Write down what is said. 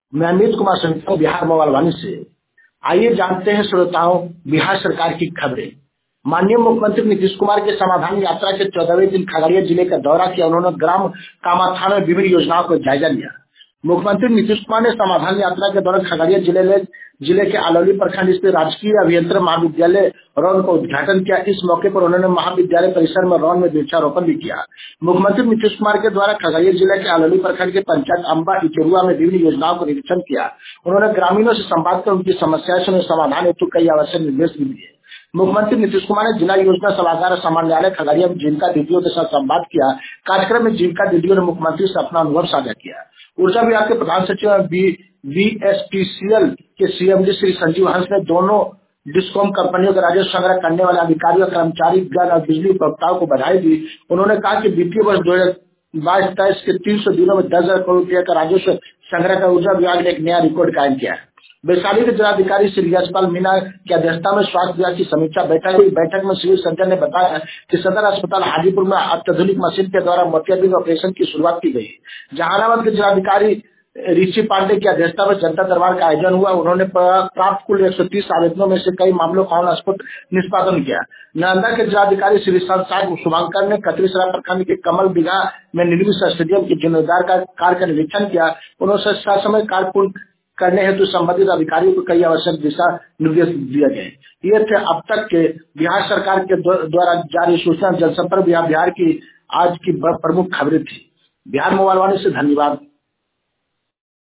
मैं अमित कुमार संघ बिहार मोबाइल वाणी से। आइए जानते हैं श्रोताओं बिहार सरकार की खबरें। माननीय मुख्यमंत्री नीतीश कुमार के समाधान यात्रा के 14वें दिन खगड़िया जिले का दौरा किया। उन्होंने ग्राम कामाथान में विभिन्न योजनाओं का जायजा लिया। मुख्यमंत्री नीतीश कुमार ने समाधान यात्रा के दौरान खगड़िया जिले के अलौली प्रखंड स्थित राजकीय अभियंत्रण महाविद्यालय रौन का उद्घाटन किया। इस मौके पर उन्होंने महाविद्यालय परिसर में रौन में वृक्षारोपण भी किया। मुख्यमंत्री नीतीश कुमार के द्वारा खगड़िया जिले के अलौली प्रखंड के पंचायत अम्बा इचेरुआ में विभिन्न योजनाओं का निरीक्षण किया। उन्होंने ग्रामीणों से संवाद कर उनकी समस्याएं सुने, समाधान हेतु कई आवश्यक निर्देश भी दिए। मुख्यमंत्री नीतीश कुमार ने जिला योजना सलाहकार समान्यालय खगड़िया में जीविका दीदियों के साथ संवाद किया। कार्यक्रम में जीविका दीदियों ने मुख्यमंत्री से अपना अनुभव साझा किया। ऊर्जा विभाग के प्रधान सचिव बीएसपीसीएल के सीएमडी श्री संजीव हंस ने दोनों डिस्कॉम कंपनियों का राजस्व संग्रह करने वाले अधिकारियों, कर्मचारी गण और बिजली उपभोक्ताओं को बधाई दी। उन्होंने कहा कि वित्तीय वर्ष 2022-23 के 300 दिनों में 10,000 करोड़ रुपये का राजस्व संग्रह कर ऊर्जा विभाग ने एक नया रिकॉर्ड कायम किया है। वैशाली के जिलाधिकारी श्री यशपाल मीणा की अध्यक्षता में स्वास्थ्य विभाग की समीक्षा बैठक हुई। बैठक में सिविल सर्जन ने बताया कि सदर अस्पताल हाजीपुर में अत्याधुनिक मशीन के द्वारा मोतियाबिंद ऑपरेशन की शुरुआत की गई। जहानाबाद के जिलाधिकारी ऋषि पांडे की अध्यक्षता में जनता दरबार का आयोजन हुआ। उन्होंने प्राप्त कुल 130 आवेदनों में से कई मामलों का ऑन स्पॉट निष्पादन किया। नालंदा के जिलाधिकारी श्री साहब शुभांकर ने कतरीसरा प्रखंड के कमल बिघा में निर्मित स्टेडियम के जीर्णोद्धार का कार्य का निरीक्षण किया। उन्होंने समय कार्य पूर्ण करने हेतु संबंधित अधिकारियों को कई आवश्यक दिशा निर्देश दिए गए। ये थे अब तक के बिहार सरकार के द्वारा जारी सूचना जनसंपर्क बिहार की आज की प्रमुख खबरें थी। बिहार मोबाइल वाणी से धन्यवाद।